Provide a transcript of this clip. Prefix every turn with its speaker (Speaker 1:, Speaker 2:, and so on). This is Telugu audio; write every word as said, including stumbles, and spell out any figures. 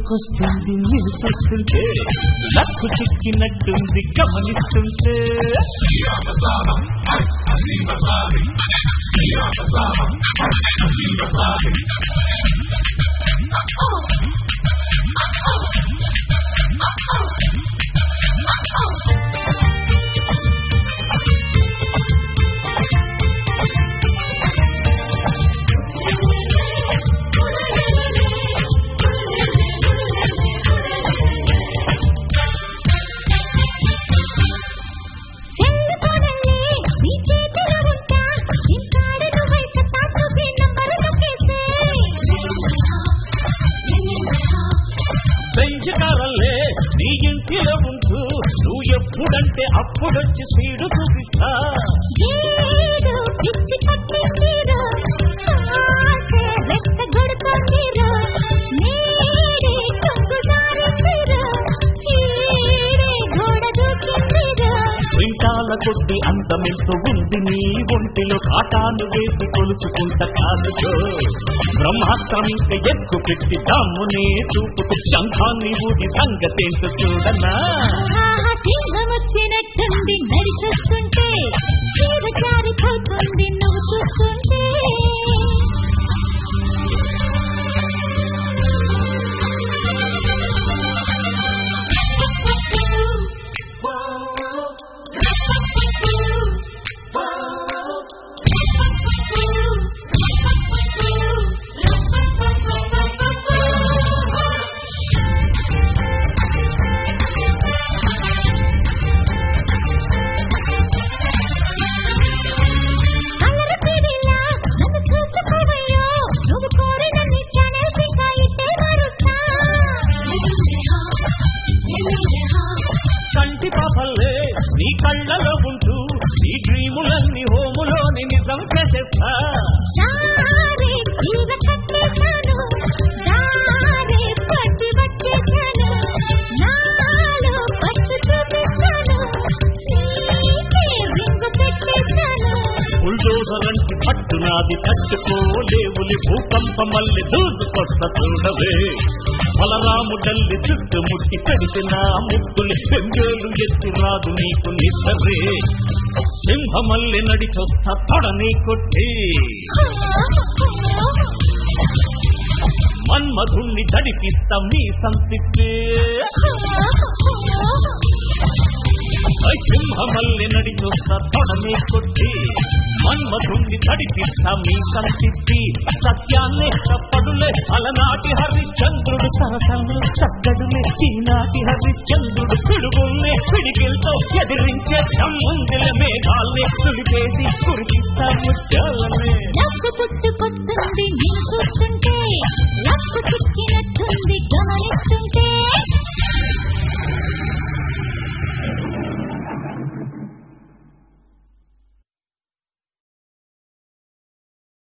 Speaker 1: పుట్టుకొస్తుంది నేను చూస్తుంటే లక్కు చిక్కినట్టుంది గమనిస్తుంటే పెంచకాలే నీ ఇంటిలో ఉంటూ నువ్వు ఎప్పుడంటే అప్పుడొచ్చి సీడు చూపిస్తా వింటాల కొద్ది అంతమెంతో ఉంది నీ ఒంటిలో కాటాను వేసి కొలుచుకుంట కాదుతో బ్రహ్మాస్త్రం ఇంకా ఎక్కువ పెట్టి దమ్మునే చూపుకు శంఖాన్ని ఊది సంగతేంటో చూడన్నా
Speaker 2: వచ్చినట్టుంది నడిచొస్తుంటే జారిపోతుంది నువ్వు చూస్తుంటే
Speaker 1: కంటి పాపల్లే నీ కళ్ళలో ఉంటూ ఈ డ్రీములన్నీ హోములోని నిజం చేసేస్తా బుల్డోజరంటి పట్టునాది తట్టుకోలేవులి భూకంపమల్లి దూసుకొస్త చూడవే బలరాముడల్లి చుట్టుముట్టి కడిసిన ముద్దులి పెంగేలు ఎత్తి రాదు నీకు నిద్రే సింహమల్లి నడిచొస్తా తొడని కొట్టి మన్మధుణ్ణి జడిపిస్తా మీ సంతిట్టే సింహమల్లి నడిచొస్తా తొడని కొట్టి మన్మధుణ్ణి తడిపిస్తా మీ సంతిట్టి సత్యాన్నే తప్పడులే అలనాటి హరిశ్చంద్రుడు సరసంలో సగ్గడులే ఈనాటి హరిశ్చంద్రుడు పిడుగుల్నే పిడికిలతో ఎదిరించే ముందుల మేఘాల్ని తులిపేసి కురిపిస్తా ముత్యాలనే
Speaker 2: పుట్టుకొస్తుంది నేను చూస్తుంటే లక్కు చిక్కినట్టుంది